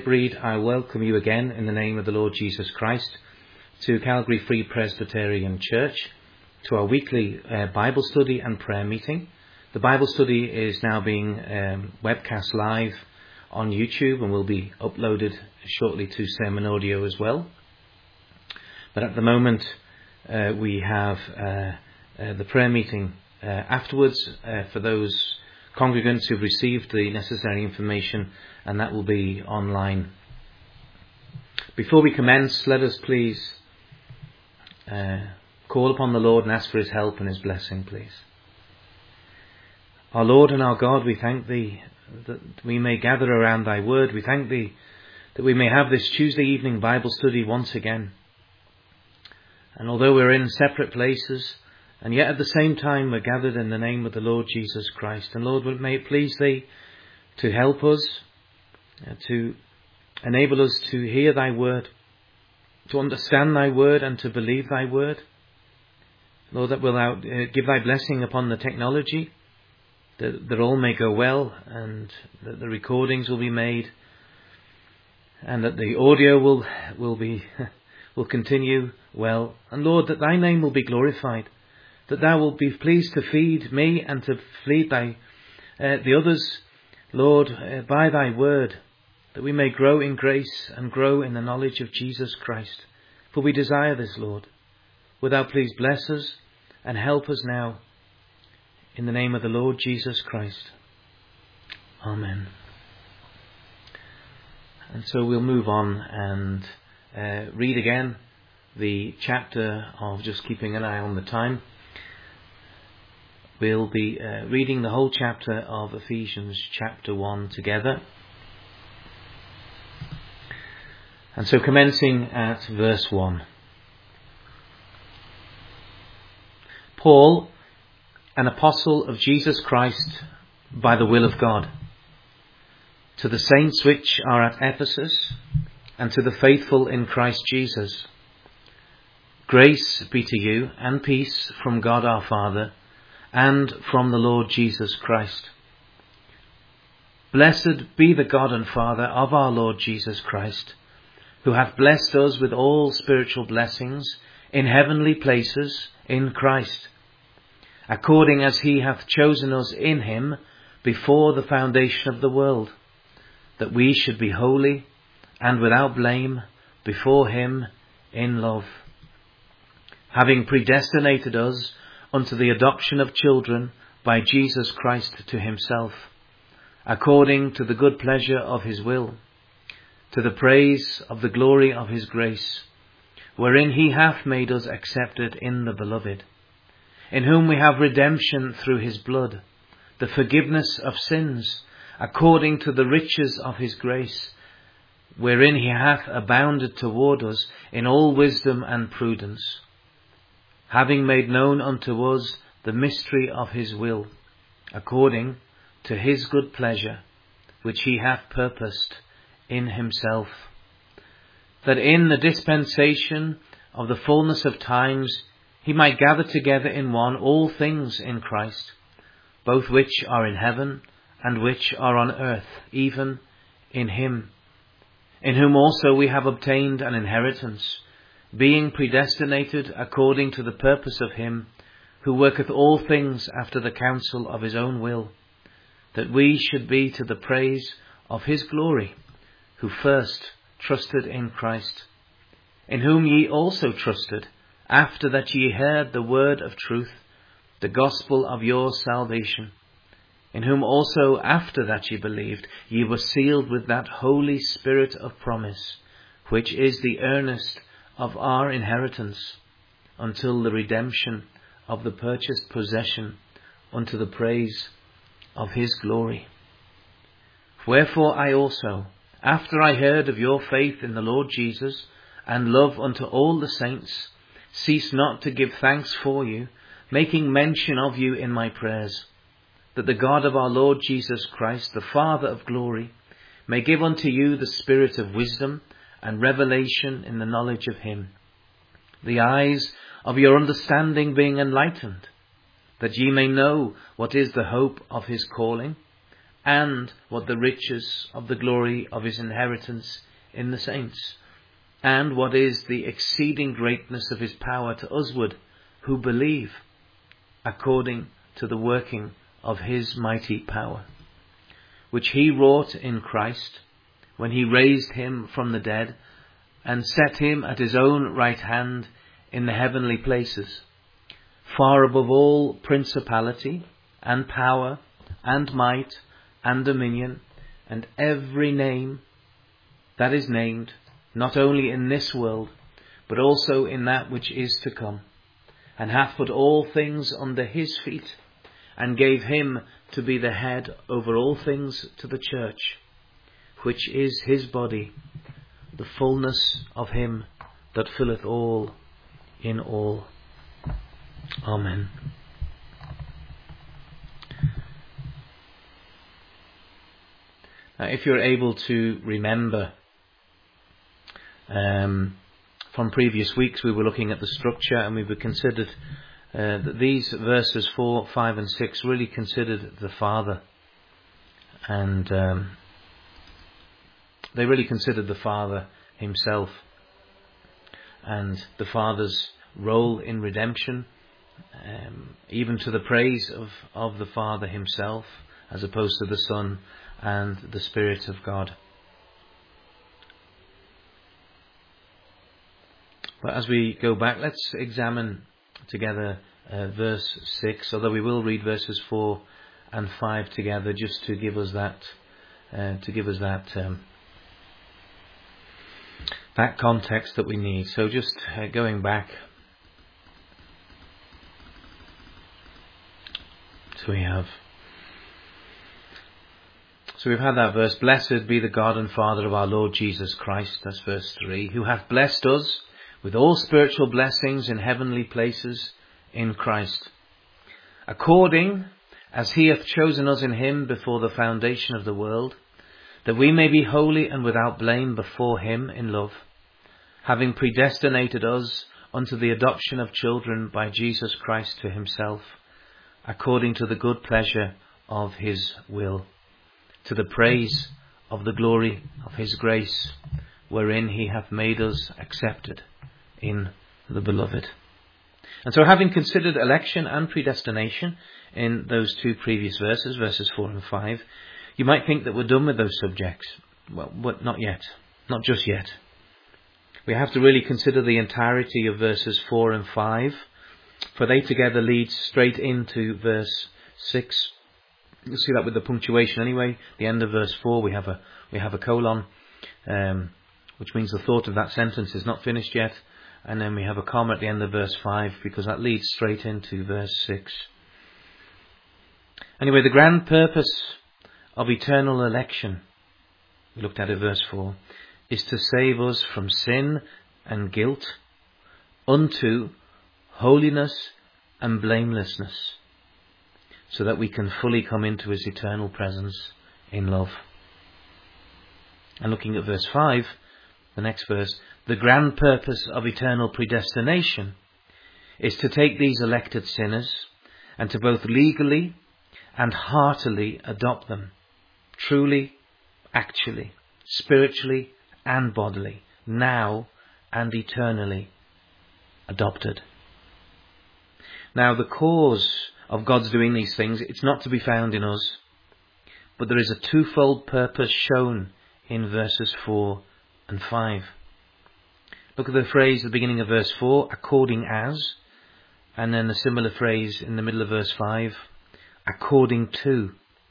Reed, I welcome you again in the name of the Lord Jesus Christ to Calgary Free Presbyterian Church, to our weekly Bible study and prayer meeting. The Bible study is now being webcast live on YouTube and will be uploaded shortly to Sermon Audio as well. But at the moment we have the prayer meeting afterwards for those congregants who've received the necessary information, and that will be online. Before we commence, let us please call upon the Lord and ask for his help and his blessing, please. Our Lord and our God, we thank thee that we may gather around thy word. We thank thee that we may have this Tuesday evening Bible study once again. And although we're in separate places, and yet at the same time we're gathered in the name of the Lord Jesus Christ. And Lord, may it please thee to help us, to enable us to hear thy word, to understand thy word and to believe thy word. Lord, that will give thy blessing upon the technology, that all may go well, and that the recordings will be made, and that the audio will continue well. And Lord, that thy name will be glorified, that thou wilt be pleased to feed me and to feed the others, Lord, by thy word, that we may grow in grace and grow in the knowledge of Jesus Christ. For we desire this, Lord. Would thou please bless us and help us now, in the name of the Lord Jesus Christ. Amen. And so we'll move on and read again the chapter of just keeping an eye on the time. We'll be reading the whole chapter of Ephesians chapter 1 together. And so commencing at verse 1. Paul, an apostle of Jesus Christ by the will of God, to the saints which are at Ephesus, and to the faithful in Christ Jesus, grace be to you and peace from God our Father and from the Lord Jesus Christ. Blessed be the God and Father of our Lord Jesus Christ, who hath blessed us with all spiritual blessings in heavenly places in Christ, according as he hath chosen us in him before the foundation of the world, that we should be holy and without blame before him in love, having predestinated us unto the adoption of children by Jesus Christ to himself, according to the good pleasure of his will, to the praise of the glory of his grace, wherein he hath made us accepted in the beloved, in whom we have redemption through his blood, the forgiveness of sins, according to the riches of his grace, wherein he hath abounded toward us in all wisdom and prudence, having made known unto us the mystery of his will, according to his good pleasure, which he hath purposed in himself, that in the dispensation of the fullness of times he might gather together in one all things in Christ, both which are in heaven and which are on earth, even in him, in whom also we have obtained an inheritance, being predestinated according to the purpose of him who worketh all things after the counsel of his own will, that we should be to the praise of his glory, who first trusted in Christ, in whom ye also trusted, after that ye heard the word of truth, the gospel of your salvation, in whom also after that ye believed, ye were sealed with that Holy Spirit of promise, which is the earnest of our inheritance, until the redemption of the purchased possession, unto the praise of his glory. Wherefore I also, after I heard of your faith in the Lord Jesus, and love unto all the saints, cease not to give thanks for you, making mention of you in my prayers, that the God of our Lord Jesus Christ, the Father of glory, may give unto you the spirit of wisdom and revelation in the knowledge of him, the eyes of your understanding being enlightened, that ye may know what is the hope of his calling, and what the riches of the glory of his inheritance in the saints, and what is the exceeding greatness of his power to usward who believe, according to the working of his mighty power, which he wrought in Christ, when he raised him from the dead, and set him at his own right hand in the heavenly places, far above all principality, and power, and might, and dominion, and every name that is named, not only in this world, but also in that which is to come, and hath put all things under his feet, and gave him to be the head over all things to the church, which is his body, the fullness of him that filleth all in all. Amen. Now, if you're able to remember, from previous weeks we were looking at the structure, and we considered that these verses 4, 5 and 6 really considered the Father, and they really considered the Father himself and the Father's role in redemption, even to the praise of the Father himself, as opposed to the Son and the Spirit of God. But as we go back, let's examine together verse 6, although we will read verses 4 and 5 together, just to give us that that context that we need. So just going back, so we've had that verse, blessed be the God and Father of our Lord Jesus Christ, that's verse 3, who hath blessed us with all spiritual blessings in heavenly places in Christ, according as he hath chosen us in him before the foundation of the world, that we may be holy and without blame before him in love, having predestinated us unto the adoption of children by Jesus Christ to himself, according to the good pleasure of his will, to the praise of the glory of his grace, wherein he hath made us accepted in the beloved. And so, having considered election and predestination in those two previous verses, verses 4 and 5, you might think that we're done with those subjects. Well, but not yet. Not just yet. We have to really consider the entirety of verses 4 and 5, for they together lead straight into verse 6. You'll see that with the punctuation anyway. The end of verse 4, we have a colon, which means the thought of that sentence is not finished yet. And then we have a comma at the end of verse 5, because that leads straight into verse 6. Anyway, the grand purpose of eternal election, we looked at in verse 4, is to save us from sin and guilt unto holiness and blamelessness, so that we can fully come into his eternal presence in love. And looking at verse 5, the next verse, the grand purpose of eternal predestination is to take these elected sinners and to both legally and heartily adopt them, truly, actually, spiritually and bodily, now and eternally adopted. Now, the cause of God's doing these things, it's not to be found in us, but there is a twofold purpose shown in verses 4 and 5. Look at the phrase at the beginning of verse 4, according as, and then a similar phrase in the middle of verse 5, according to.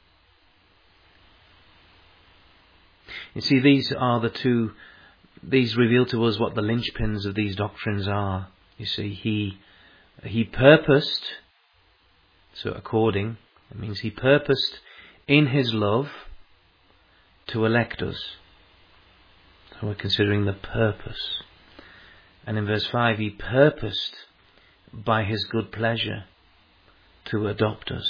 You see, these reveal to us what the linchpins of these doctrines are. You see, he purposed, so according, it means he purposed in his love to elect us. So we're considering the purpose. And in verse 5, he purposed by his good pleasure to adopt us.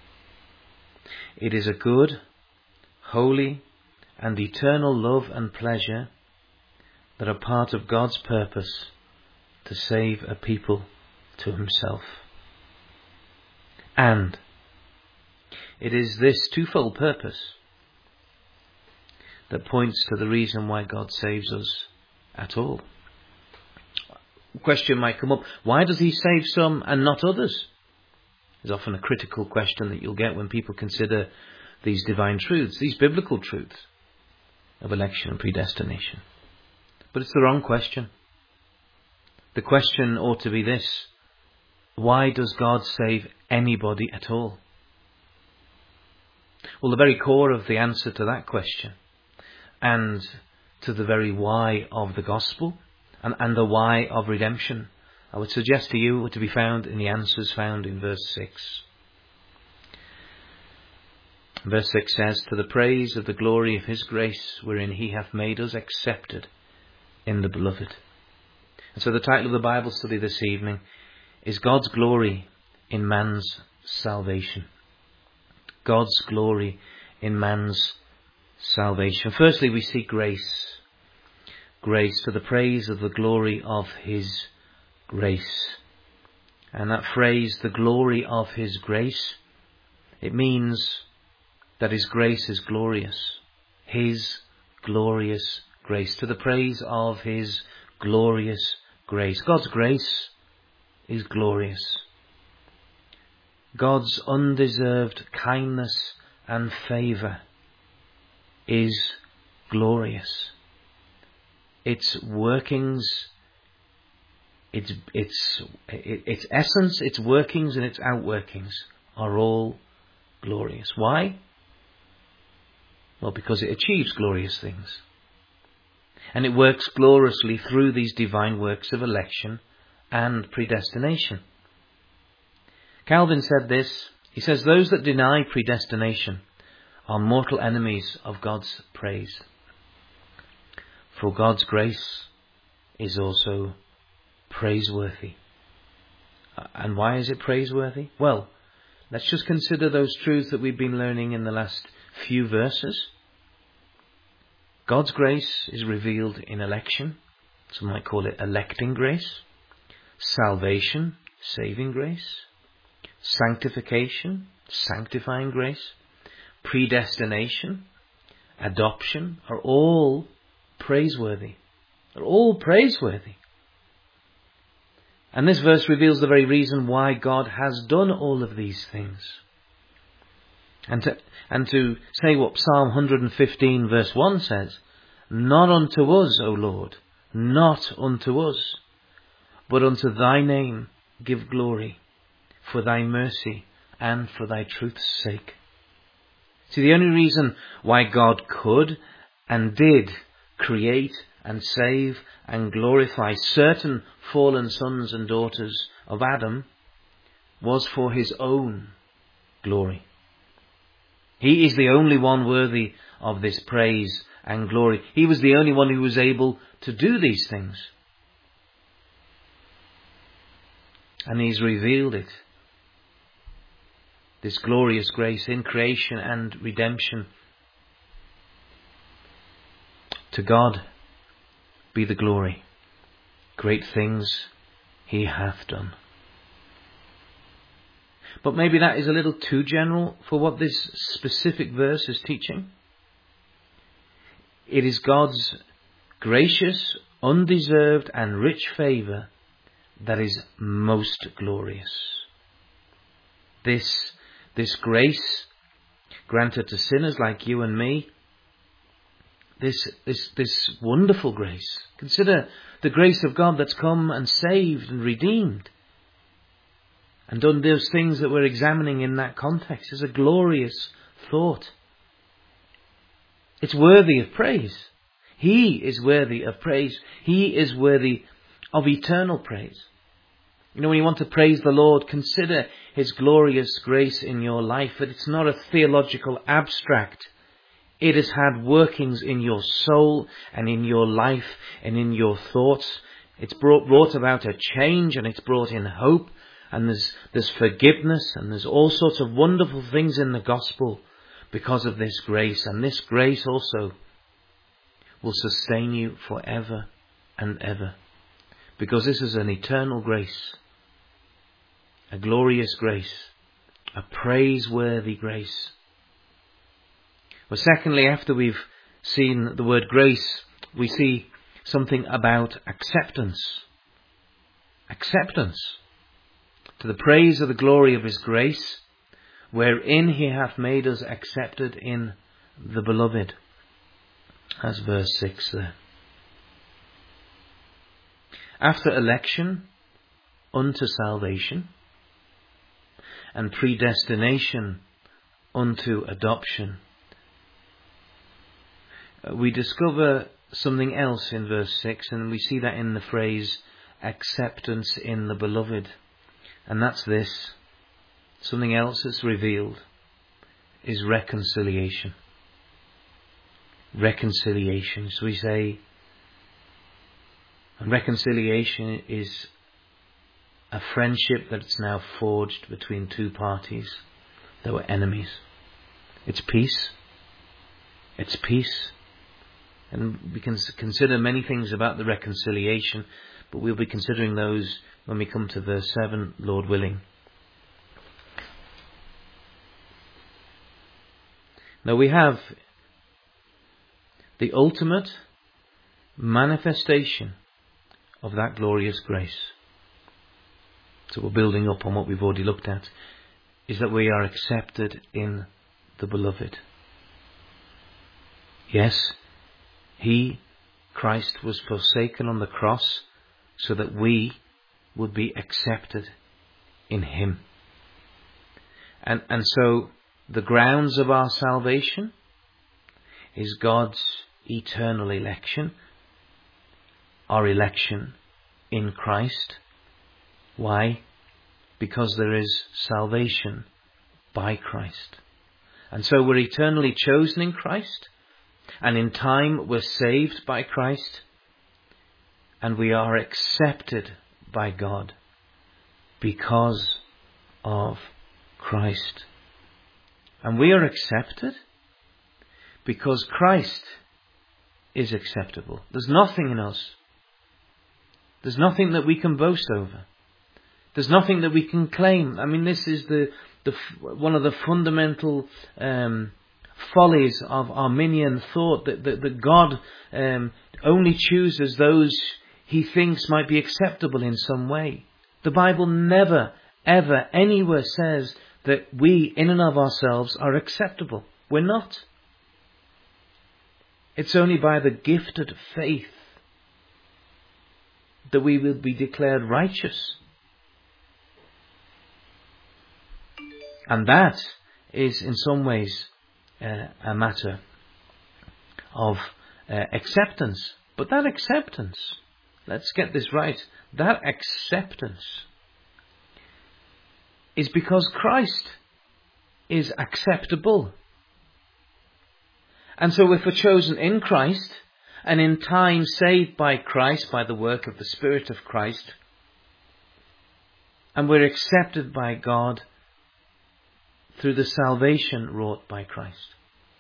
It is a good, holy, and eternal love and pleasure that are part of God's purpose to save a people to himself. And it is this twofold purpose that points to the reason why God saves us at all. The question might come up, why does he save some and not others? Is often a critical question that you'll get when people consider these divine truths, these biblical truths of election and predestination. But it's the wrong question. The question ought to be this: why does God save anybody at all? Well, the very core of the answer to that question, and to the very why of the gospel, and the why of redemption, I would suggest to you, were to be found in the answers found in verse 6. Verse 6 says, "To the praise of the glory of his grace, wherein he hath made us accepted in the beloved." And so the title of the Bible study this evening is God's Glory in Man's Salvation. God's glory in man's salvation. Firstly, we see grace. Grace, to the praise of the glory of his grace. And that phrase, the glory of his grace, it means that his grace is glorious. His glorious grace. To the praise of his glorious grace. God's grace is glorious. God's undeserved kindness and favour is glorious. Its workings, its essence, its workings and its outworkings are all glorious. Why? Well, because it achieves glorious things. And it works gloriously through these divine works of election and predestination. Calvin said this. He says, "Those that deny predestination are mortal enemies of God's praise. For God's grace is also praiseworthy." And why is it praiseworthy? Well, let's just consider those truths that we've been learning in the last few verses. God's grace is revealed in election. Some might call it electing grace. Salvation, saving grace. Sanctification, sanctifying grace. Predestination, adoption are all praiseworthy. They're all praiseworthy. And this verse reveals the very reason why God has done all of these things. And to say what Psalm 115 verse 1 says, "Not unto us, O Lord, not unto us, but unto thy name give glory, for thy mercy and for thy truth's sake." See, the only reason why God could and did create and save and glorify certain fallen sons and daughters of Adam was for his own glory. He is the only one worthy of this praise and glory. He was the only one who was able to do these things. And he's revealed it. This glorious grace in creation and redemption. To God be the glory. Great things he hath done. But maybe that is a little too general for what this specific verse is teaching. It is God's gracious, undeserved and rich favour that is most glorious. This grace granted to sinners like you and me, this wonderful grace. Consider the grace of God that's come and saved and redeemed and done those things that we're examining in that context. Is a glorious thought. It's worthy of praise. He is worthy of praise. He is worthy of eternal praise. You know, when you want to praise the Lord, consider his glorious grace in your life. That it's not a theological abstract. It has had workings in your soul and in your life and in your thoughts. It's brought about a change, and it's brought in hope, and there's forgiveness, and there's all sorts of wonderful things in the gospel because of this grace. And this grace also will sustain you forever and ever, because this is an eternal grace, a glorious grace A praiseworthy grace. Well, secondly, after we've seen the word grace, we see something about acceptance. Acceptance. To the praise of the glory of his grace, wherein he hath made us accepted in the beloved. That's verse 6 there. After election unto salvation, and predestination unto adoption, we discover something else in verse 6, and we see that in the phrase acceptance in the beloved. And that's this. Something else that's revealed is reconciliation. Reconciliation. So we say, and reconciliation is a friendship that's now forged between two parties that were enemies. It's peace. It's peace. And we can consider many things about the reconciliation, but we'll be considering those when we come to verse 7, Lord willing. Now we have the ultimate manifestation of that glorious grace. So we're building up on what we've already looked at, is that we are accepted in the beloved. Yes, he, Christ, was forsaken on the cross so that we would be accepted in him. And so the grounds of our salvation is God's eternal election, our election in Christ. Why? Because there is salvation by Christ. And so we're eternally chosen in Christ, and in time we're saved by Christ, and we are accepted by God because of Christ. And we are accepted because Christ is acceptable. There's nothing in us. There's nothing that we can boast over. There's nothing that we can claim. I mean, this is one of the fundamental follies of Arminian thought, that God only chooses those he thinks might be acceptable in some way. The Bible never, ever, anywhere says that we, in and of ourselves, are acceptable. We're not. It's only by the gifted faith that we will be declared righteous. And that is in some ways a matter of acceptance. But that acceptance, let's get this right, that acceptance is because Christ is acceptable. And so if we're chosen in Christ, and in time saved by Christ, by the work of the Spirit of Christ, and we're accepted by God through the salvation wrought by Christ.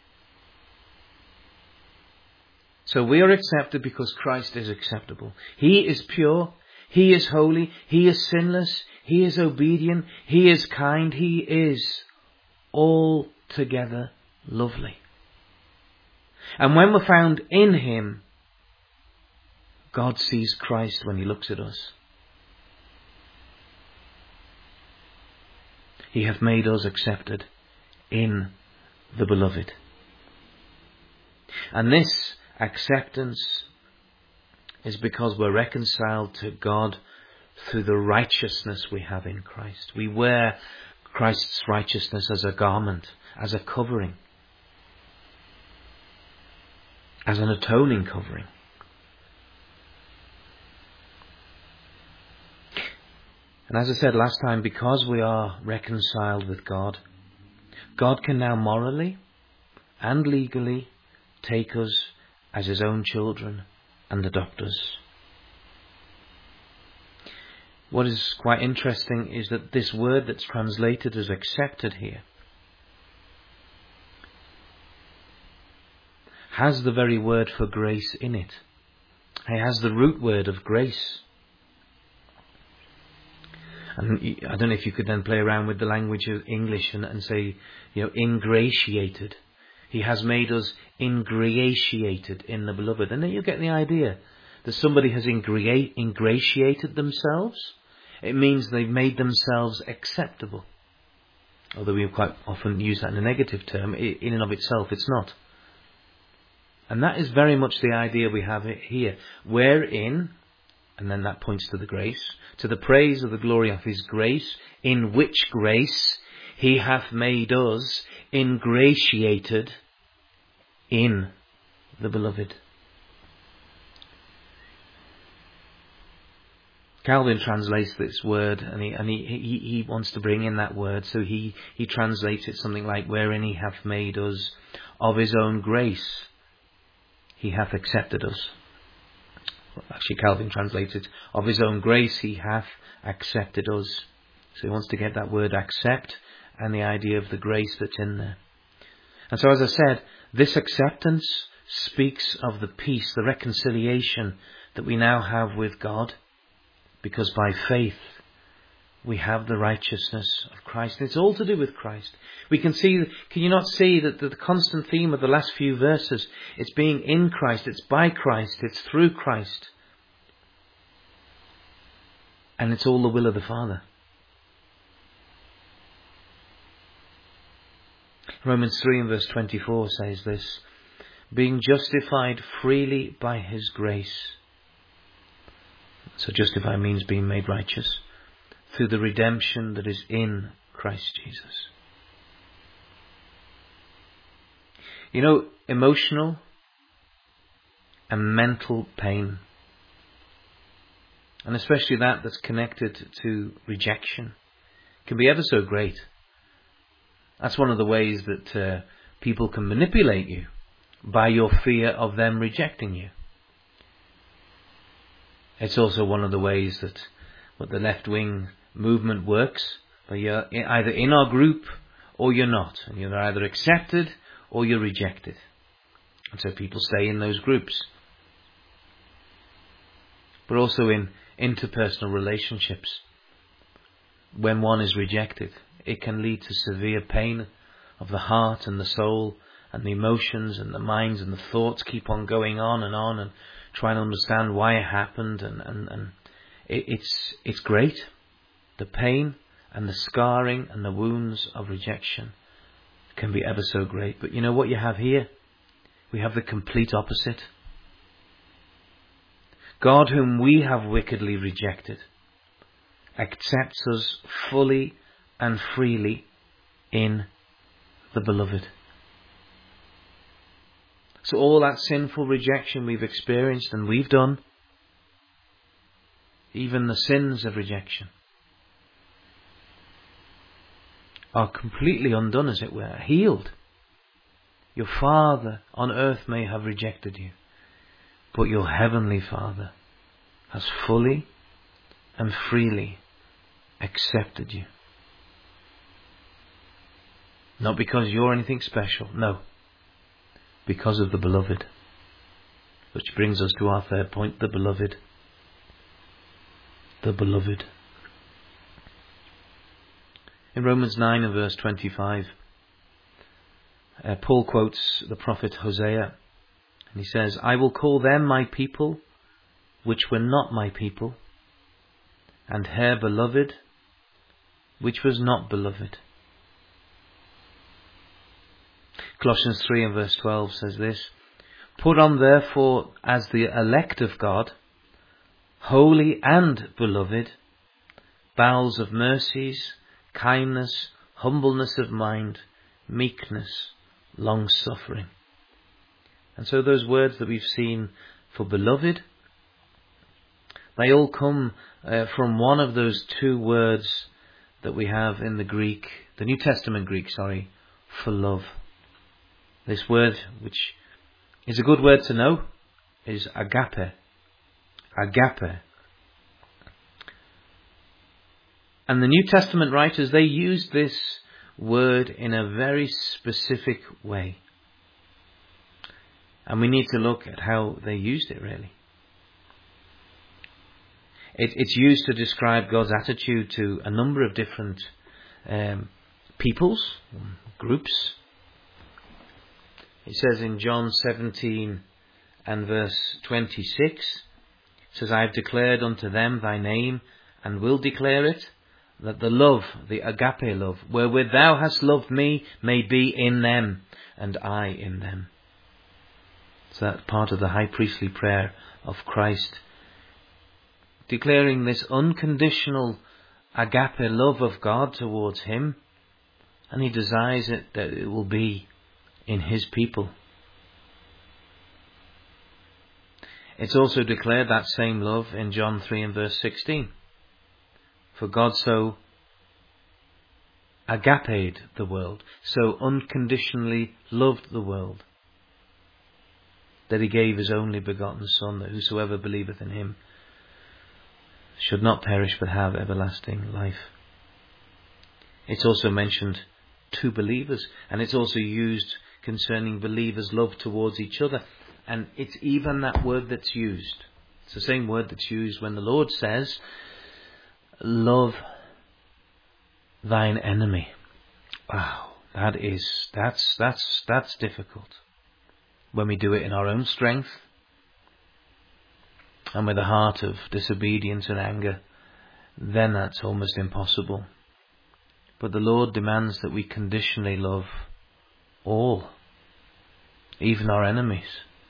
So we are accepted because Christ is acceptable. He is pure, he is holy, he is sinless, he is obedient, he is kind, he is altogether lovely. And when we're found in him, God sees Christ when he looks at us. He hath made us accepted in the beloved. And this acceptance is because we're reconciled to God through the righteousness we have in Christ. We wear Christ's righteousness as a garment, as a covering, as an atoning covering. And as I said last time, because we are reconciled with God, God can now morally and legally take us as his own children and adopt us. What is quite interesting is that this word that's translated as accepted here has the very word for grace in it. It has the root word of grace. And I don't know if you could then play around with the language of English and say, ingratiated. He has made us ingratiated in the beloved. And then you get the idea that somebody has ingratiated themselves. It means they've made themselves acceptable. Although we quite often use that in a negative term, in and of itself it's not. And that is very much the idea we have here. Wherein, and then that points to the grace, to the praise of the glory of his grace, in which grace he hath made us ingratiated in the beloved. Calvin translates this word, and he wants to bring in that word, so he translates it something like, wherein he hath made us of his own grace, he hath accepted us. Actually, Calvin translates it, of his own grace he hath accepted us. So he wants to get that word accept and the idea of the grace that's in there. And so, as I said, this acceptance speaks of the peace, the reconciliation that we now have with God, because by faith we have the righteousness of Christ. And it's all to do with Christ. We can you not see that the constant theme of the last few verses, it's being in Christ, it's by Christ, it's through Christ. And it's all the will of the Father. Romans 3 and verse 24 says this, being justified freely by his grace. So justify means being made righteous through the redemption that is in Christ Jesus. Emotional and mental pain, and especially that's connected to rejection, can be ever so great. That's one of the ways that people can manipulate you, by your fear of them rejecting you. It's also one of the ways that what the left-wing movement works. You're either in our group or you're not. And you're either accepted or you're rejected. And so people stay in those groups. But also in interpersonal relationships. When one is rejected, it can lead to severe pain of the heart and the soul, and the emotions and the minds and the thoughts keep on going on and trying to understand why it happened, and it's great. The pain and the scarring and the wounds of rejection can be ever so great. But you know what you have here? We have the complete opposite. God, whom we have wickedly rejected, accepts us fully and freely in the beloved. So all that sinful rejection we've experienced and we've done, even the sins of rejection, are completely undone, as it were, healed. Your Father on earth may have rejected you, but your Heavenly Father has fully and freely accepted you. Not because you're anything special, no. Because of the beloved. Which brings us to our third point, the beloved. The beloved. In Romans 9 and verse 25, Paul quotes the prophet Hosea, and he says, I will call them my people, which were not my people, and her beloved, which was not beloved. Colossians 3 and verse 12 says this, put on therefore as the elect of God, holy and beloved, bowels of mercies, kindness, humbleness of mind, meekness, long-suffering. And so those words that we've seen for beloved, they all come from one of those two words that we have in the Greek, the New Testament Greek, for love. This word, which is a good word to know, is agape. Agape. And the New Testament writers, they used this word in a very specific way. And we need to look at how they used it, really. It's used to describe God's attitude to a number of different peoples, groups. It says in John 17 and verse 26, it says, I have declared unto them thy name, and will declare it, that the love, the agape love, wherewith thou hast loved me, may be in them, and I in them. So that's part of the high priestly prayer of Christ, declaring this unconditional agape love of God towards him, and he desires it that it will be in his people. It's also declared, that same love, in John 3 and verse 16. For God so agape'd the world, so unconditionally loved the world, that he gave his only begotten Son, that whosoever believeth in him should not perish but have everlasting life. It's also mentioned to believers, and it's also used concerning believers' love towards each other. And it's even that word that's used. It's the same word that's used when the Lord says, love thine enemy. Wow, that's difficult. When we do it in our own strength and with a heart of disobedience and anger, then that's almost impossible. But the Lord demands that we conditionally love all, even our enemies.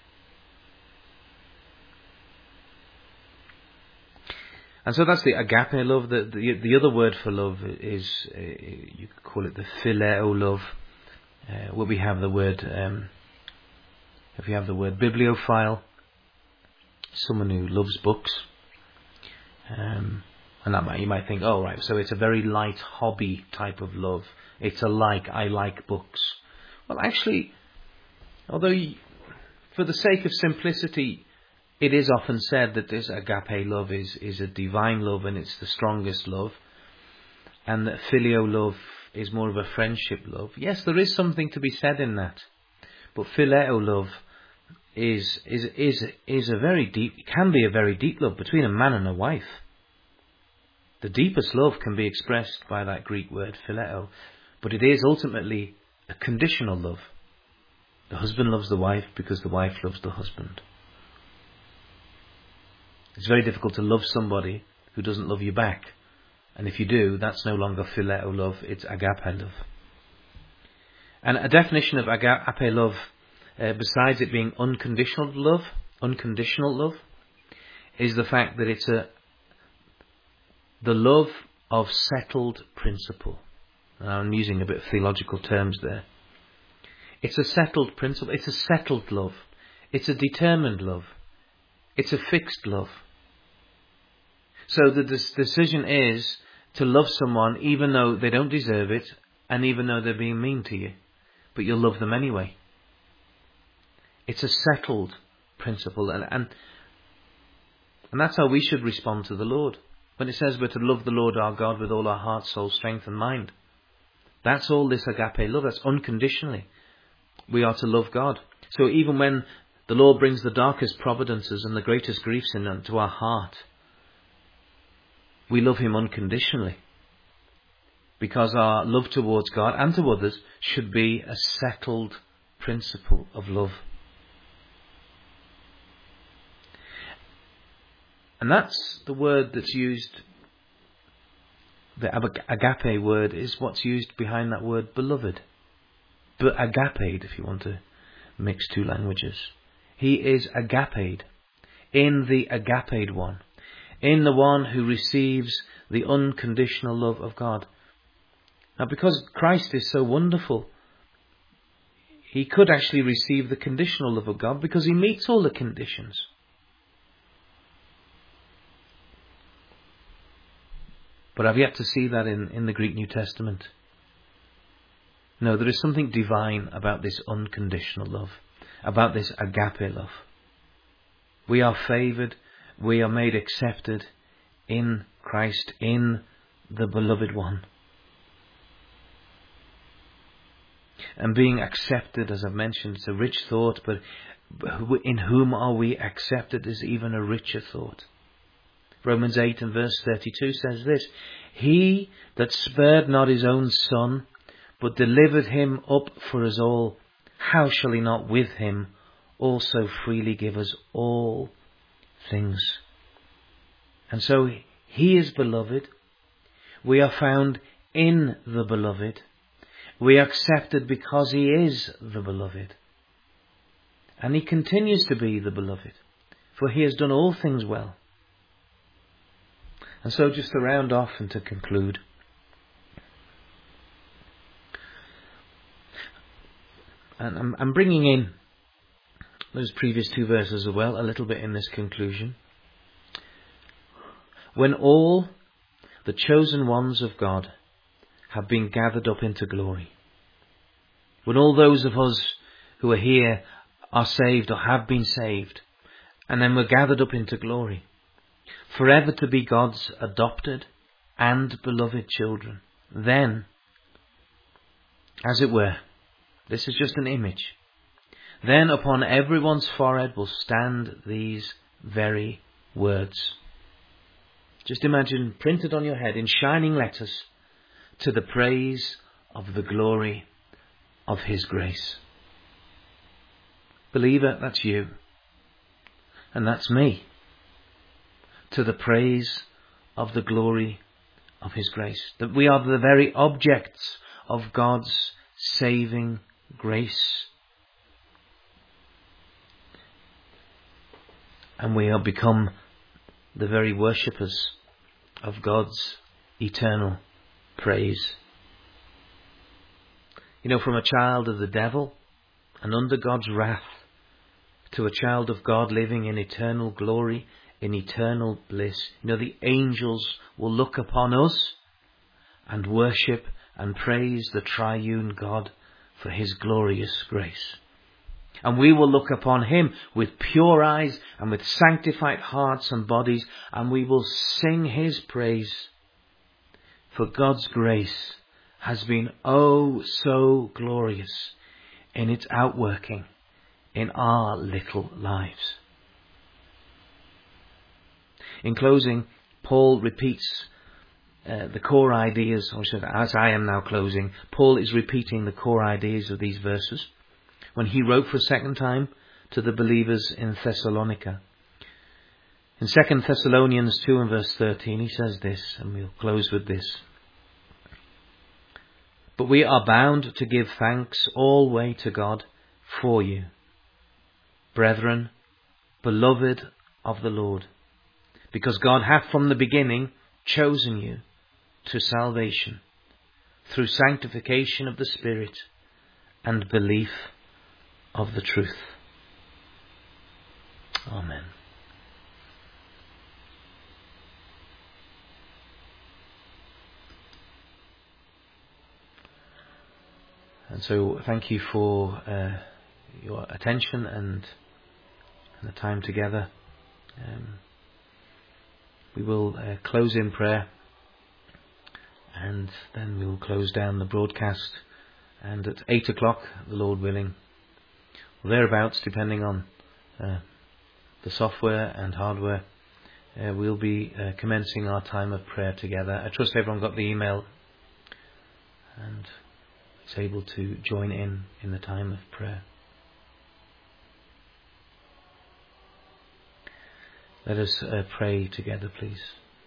And so that's the agape love. The other word for love is, you could call it the phileo love, where we have the word, if you have the word bibliophile, someone who loves books. And that you might think, oh right, so it's a very light hobby type of love. It's I like books. Well actually, although for the sake of simplicity, it is often said that this agape love is a divine love and it's the strongest love, and that filial love is more of a friendship love. Yes, there is something to be said in that, but phileo love is a very deep, can be a very deep love between a man and a wife. The deepest love can be expressed by that Greek word phileo, but it is ultimately a conditional love. The husband loves the wife because the wife loves the husband. It's very difficult to love somebody who doesn't love you back. And if you do, that's no longer phileo love, it's agape love. And a definition of agape love, besides it being unconditional love, is the fact that it's the love of settled principle. And I'm using a bit of theological terms there. It's a settled principle, it's a settled love. It's a determined love. It's a fixed love. So the decision is to love someone even though they don't deserve it, and even though they're being mean to you, but you'll love them anyway. It's a settled principle, and that's how we should respond to the Lord. When it says we're to love the Lord our God with all our heart, soul, strength and mind, that's all this agape love. That's unconditionally. We are to love God. So even when the Lord brings the darkest providences and the greatest griefs into our heart, we love him unconditionally, because our love towards God and to others should be a settled principle of love. And that's the word that's used, the agape word is what's used behind that word beloved. But agape, if you want to mix two languages. He is agape, in the agape one, in the one who receives the unconditional love of God. Now, because Christ is so wonderful, he could actually receive the conditional love of God because he meets all the conditions. But I've yet to see that in the Greek New Testament. No, there is something divine about this unconditional love, about this agape love. We are favoured, we are made accepted in Christ, in the beloved one. And being accepted, as I've mentioned, it's a rich thought, but in whom are we accepted is even a richer thought. Romans 8 and verse 32 says this, He that spared not his own Son, but delivered him up for us all, how shall he not with him also freely give us all things? And so he is beloved. We are found in the beloved. We are accepted because he is the beloved. And he continues to be the beloved, for he has done all things well. And so just to round off and to conclude, and I'm bringing in those previous two verses as well, a little bit in this conclusion. When all the chosen ones of God have been gathered up into glory, when all those of us who are here are saved or have been saved, and then we're gathered up into glory, forever to be God's adopted and beloved children, then, as it were, this is just an image, then upon everyone's forehead will stand these very words. Just imagine printed on your head in shining letters, to the praise of the glory of his grace. Believer, that's you. And that's me. To the praise of the glory of his grace. That we are the very objects of God's saving grace. And we have become the very worshippers of God's eternal praise. You know, from a child of the devil and under God's wrath to a child of God living in eternal glory, in eternal bliss. You know, the angels will look upon us and worship and praise the triune God for his glorious grace. And we will look upon him with pure eyes and with sanctified hearts and bodies, and we will sing his praise. For God's grace has been oh so glorious in its outworking in our little lives. In closing, Paul repeats the core ideas, or as I am now closing, Paul is repeating the core ideas of these verses when he wrote for a second time to the believers in Thessalonica. In 2 Thessalonians 2 and verse 13 he says this, and we'll close with this. But we are bound to give thanks always to God for you, brethren, beloved of the Lord, because God hath from the beginning chosen you to salvation through sanctification of the Spirit and belief of the truth. Amen. And so thank you for your attention and the time together. We will close in prayer, and then we'll close down the broadcast, and at 8 o'clock, the Lord willing, or thereabouts, depending on the software and hardware, we'll be commencing our time of prayer together. I trust everyone got the email and is able to join in the time of prayer. Let us pray together, please.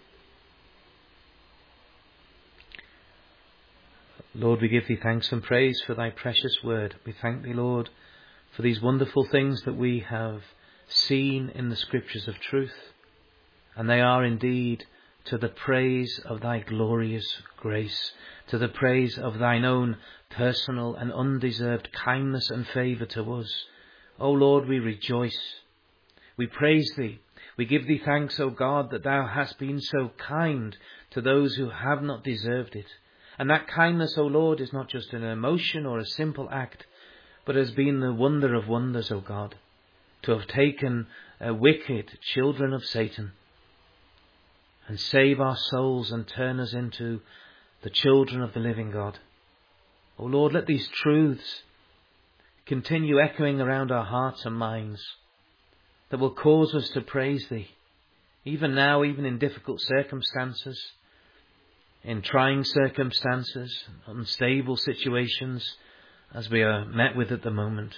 Lord, we give thee thanks and praise for thy precious word. We thank thee, Lord, for these wonderful things that we have seen in the scriptures of truth. And they are indeed to the praise of thy glorious grace, to the praise of thine own personal and undeserved kindness and favour to us. O Lord, we rejoice. We praise thee. We give thee thanks, O God, that thou hast been so kind to those who have not deserved it. And that kindness, O Lord, is not just an emotion or a simple act, but has been the wonder of wonders, O God, to have taken wicked children of Satan and save our souls and turn us into the children of the living God. O Lord, let these truths continue echoing around our hearts and minds, that will cause us to praise thee even now, even in difficult circumstances, in trying circumstances, unstable situations, as we are met with at the moment.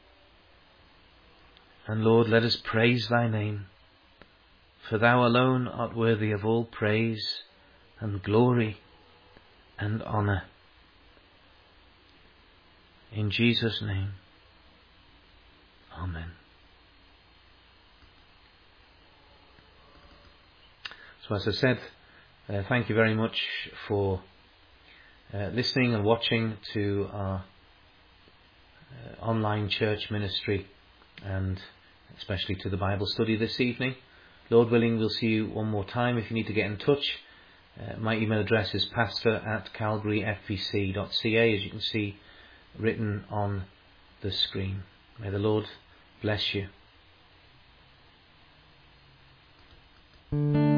And Lord, let us praise thy name, for thou alone art worthy of all praise and glory and honour. In Jesus' name, amen. So as I said, thank you very much for listening and watching to our online church ministry, and especially to the Bible study this evening. Lord willing, we'll see you one more time. If you need to get in touch, my email address is pastor@calvaryfpc.ca, as you can see written on the screen. May the Lord bless you.